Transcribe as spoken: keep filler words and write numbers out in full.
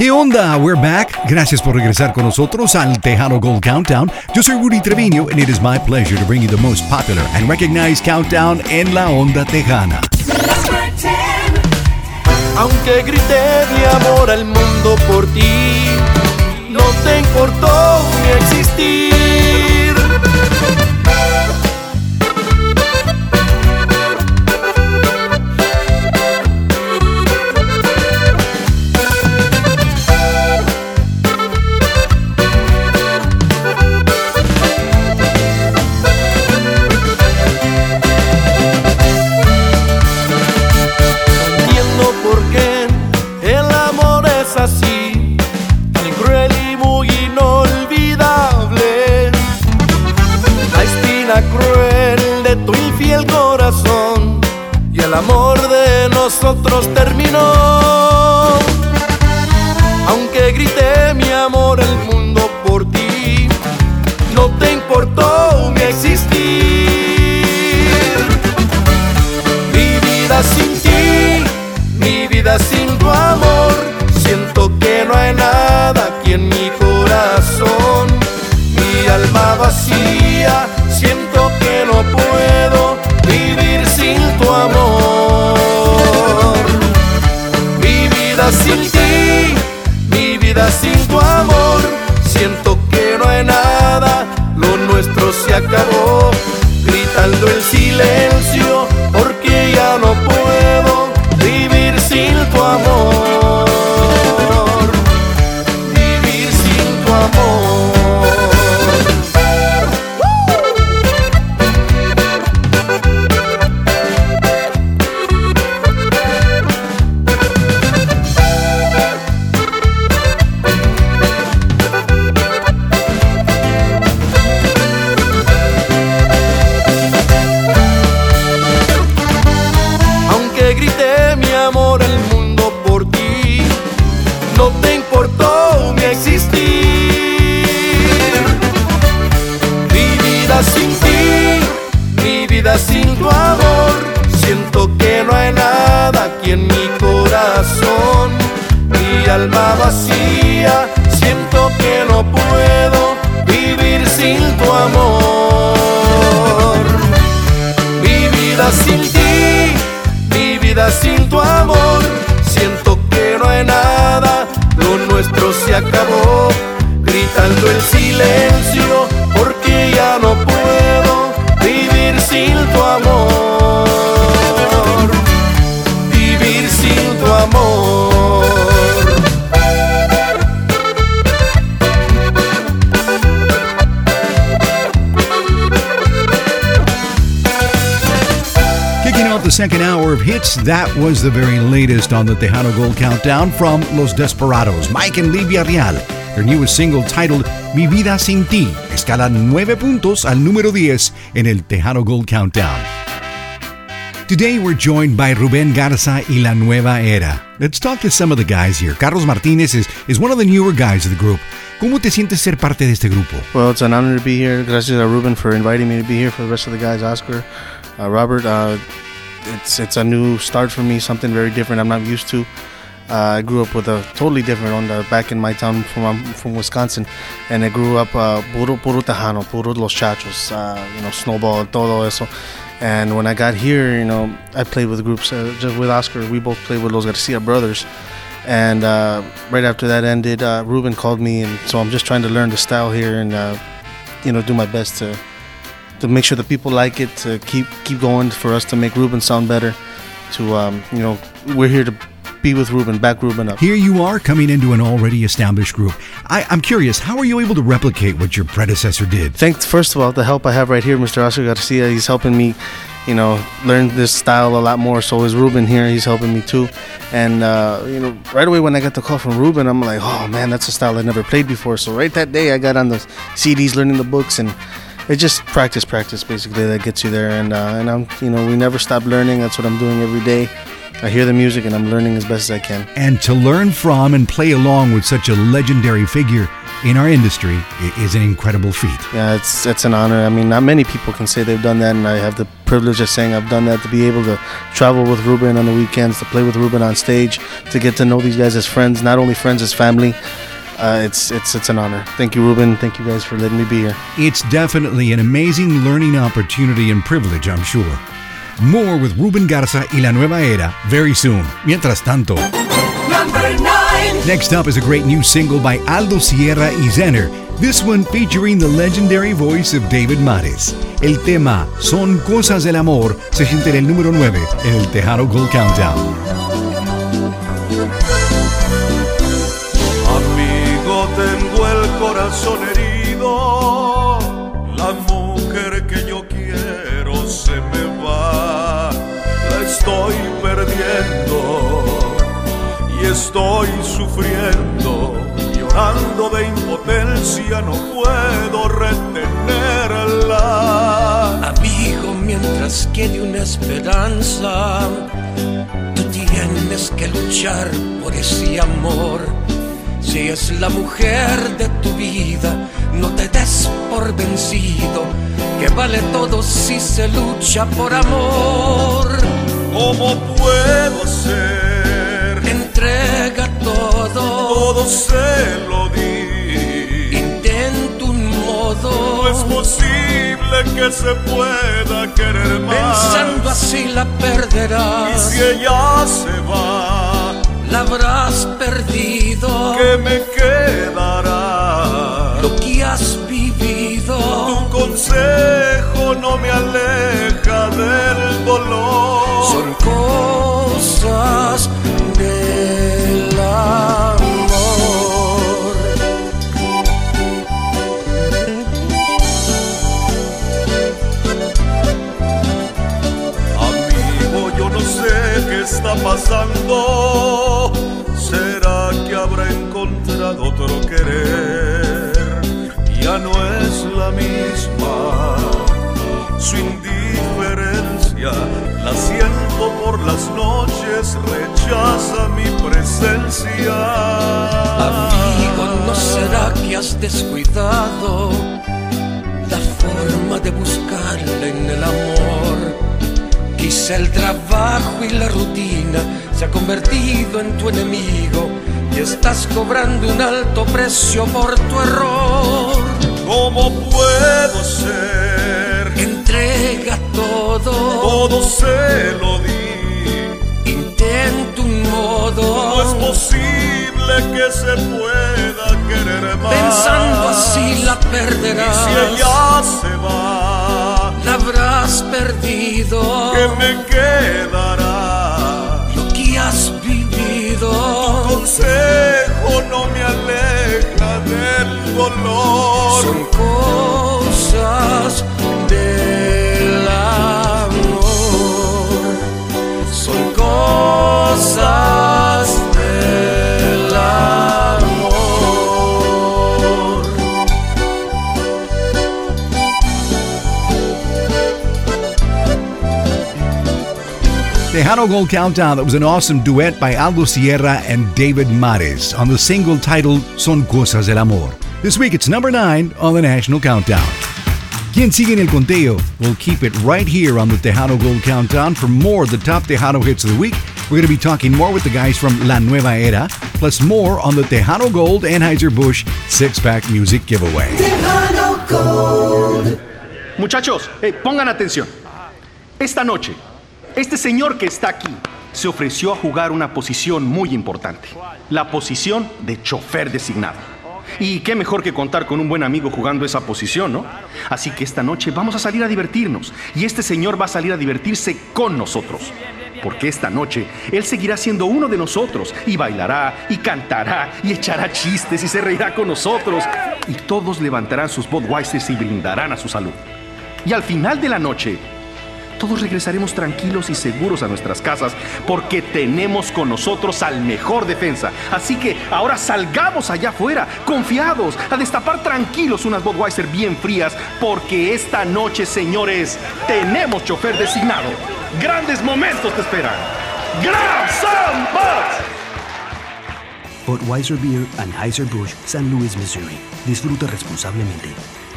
¿Qué onda? We're back. Gracias por regresar con nosotros al Tejano Gold Countdown. Yo soy Rudy Treviño and it is my pleasure to bring you the most popular and recognized countdown en la onda tejana. Aunque grité mi amor al mundo por ti, no te importó mi existir. Así, tan cruel y muy inolvidable, la espina cruel de tu infiel corazón y el amor de nosotros terminó. Aunque grité mi amor al mundo por ti, no te importó mi existir. Mi vida sin ti, mi vida sin tu amor, siento que no hay nada aquí en mi corazón. Mi alma vacía, siento que no puedo vivir sin tu amor. Mi vida sin ti, mi vida sin tu amor, siento que no hay nada, lo nuestro se acabó. Gritando el silencio, porque ya no puedo vivir sin tu amor. Sin tu amor, siento que no hay nada aquí en mi corazón. Mi alma vacía, siento que no puedo vivir sin tu amor. Mi vida sin ti, mi vida sin tu amor, siento que no hay nada, lo nuestro se acabó. Gritando el silencio, porque ya no puedo vivir sin tu amor, vivir sin tu amor. Kicking off the second hour of hits, that was the very latest on the Tejano Gold Countdown from Los Desperados, Mike and Livia Real. Their newest single titled Mi Vida Sin Ti escala nueve puntos al número diez en el Tejano Gold Countdown. Today we're joined by Rubén Garza y La Nueva Era. Let's talk to some of the guys here. Carlos Martinez is, is one of the newer guys of the group. ¿Cómo te sientes ser parte de este grupo? Well, it's an honor to be here. Gracias a Ruben for inviting me to be here. For the rest of the guys, Oscar, uh, Robert, uh, it's it's a new start for me, something very different I'm not used to. Uh, I grew up with a totally different onda back in my town from I'm from Wisconsin, and I grew up uh, puro puro tejano, puro los chachos, uh, you know, snowball, todo eso. And when I got here, you know, I played with groups. Uh, just with Oscar, we both played with Los Garcia brothers. And uh, right after that ended, uh, Ruben called me, and so I'm just trying to learn the style here and uh, you know, do my best to to make sure that people like it, to keep keep going for us to make Ruben sound better. To um, you know, we're here to be with Ruben, back Ruben up. Here you are coming into an already established group. I, I'm curious, how are you able to replicate what your predecessor did? Thanks, first of all, the help I have right here, Mister Oscar Garcia. He's helping me, you know, learn this style a lot more. So is Ruben here. He's helping me too. And, uh, you know, right away when I got the call from Ruben, I'm like, oh, man, that's a style I never played before. So right that day, I got on the C Ds, learning the books, and it's just practice, practice, basically, that gets you there. And, uh, and I'm, you know, we never stop learning. That's what I'm doing every day. I hear the music and I'm learning as best as I can. And to learn from and play along with such a legendary figure, in our industry is an incredible feat. Yeah, it's it's an honor. I mean, not many people can say they've done that, and I have the privilege of saying I've done that, to be able to travel with Ruben on the weekends, to play with Ruben on stage, to get to know these guys as friends, not only friends, as family. Uh, it's it's it's an honor. Thank you, Ruben. Thank you guys for letting me be here. It's definitely an amazing learning opportunity and privilege, I'm sure. More with Ruben Garza y La Nueva Era very soon. Mientras tanto, Number nine. Next up is a great new single by Aldo Sierra y Zenner. This one featuring the legendary voice of David Mares. El tema Son Cosas del Amor se siente en el número nueve en el Tejano Gold Countdown. Amigo, tengo el corazón herido, la mujer que yo quiero se me va, la estoy perdiendo y estoy sufriendo, llorando de impotencia, no puedo retenerla. Amigo, mientras quede una esperanza, tú tienes que luchar por ese amor. Si es la mujer de tu vida, no te des por vencido, que vale todo si se lucha por amor. ¿Cómo puedo ser? Entrega todo, Todo se lo di. intenta un modo. No es posible que se pueda querer más. Pensando así la Y perderás, si ella se va, la habrás perdido. ¿qué me quedará? Lo que has vivido, Tu consejo no me aleja del dolor. son cosas del amor. Amigo, yo no sé qué está pasando. ¿Será que habrá encontrado otro querer? Ya no es la misma. Su indiferencia la siento por las noches, rechaza mi presencia. Amigo, ¿no será que has descuidado la forma de buscarla en el amor? Quizá el trabajo y la rutina se ha convertido en tu enemigo y estás cobrando un alto precio por tu error. ¿Cómo puedo ser? Entrega todo, Todo se lo di. intenta un modo. No es posible que se pueda querer más. Pensando así la Y perderás, si ella se va, la habrás perdido. ¿qué me quedará? Lo que has vivido, Tu consejo no me aleja del dolor. son cosas del amor. Son cosas del amor. Tejano Gold Countdown, that was an awesome duet by Aldo Sierra and David Mares on the single titled Son Cosas del Amor. This week it's number nine on the National Countdown. Quien sigue en el conteo? We'll keep it right here on the Tejano Gold Countdown for more of the top Tejano hits of the week. We're going to be talking more with the guys from La Nueva Era, plus more on the Tejano Gold Anheuser-Busch six-pack music giveaway. Tejano Gold. Muchachos, eh, pongan atención. Esta noche, este señor que está aquí se ofreció a jugar una posición muy importante. La posición de chofer designado. Y qué mejor que contar con un buen amigo jugando esa posición, ¿no? Así que esta noche vamos a salir a divertirnos. Y este señor va a salir a divertirse con nosotros. Porque esta noche él seguirá siendo uno de nosotros. Y bailará, y cantará, y echará chistes, y se reirá con nosotros. Y todos levantarán sus Budweisers y brindarán a su salud. Y al final de la noche, todos regresaremos tranquilos y seguros a nuestras casas porque tenemos con nosotros al mejor defensa. Así que ahora salgamos allá afuera, confiados, a destapar tranquilos unas Budweiser bien frías, porque esta noche, señores, tenemos chofer designado. Grandes momentos te esperan. ¡Grab some Buds! Budweiser Beer, Anheuser-Busch, Saint Louis, Missouri. Disfruta responsablemente.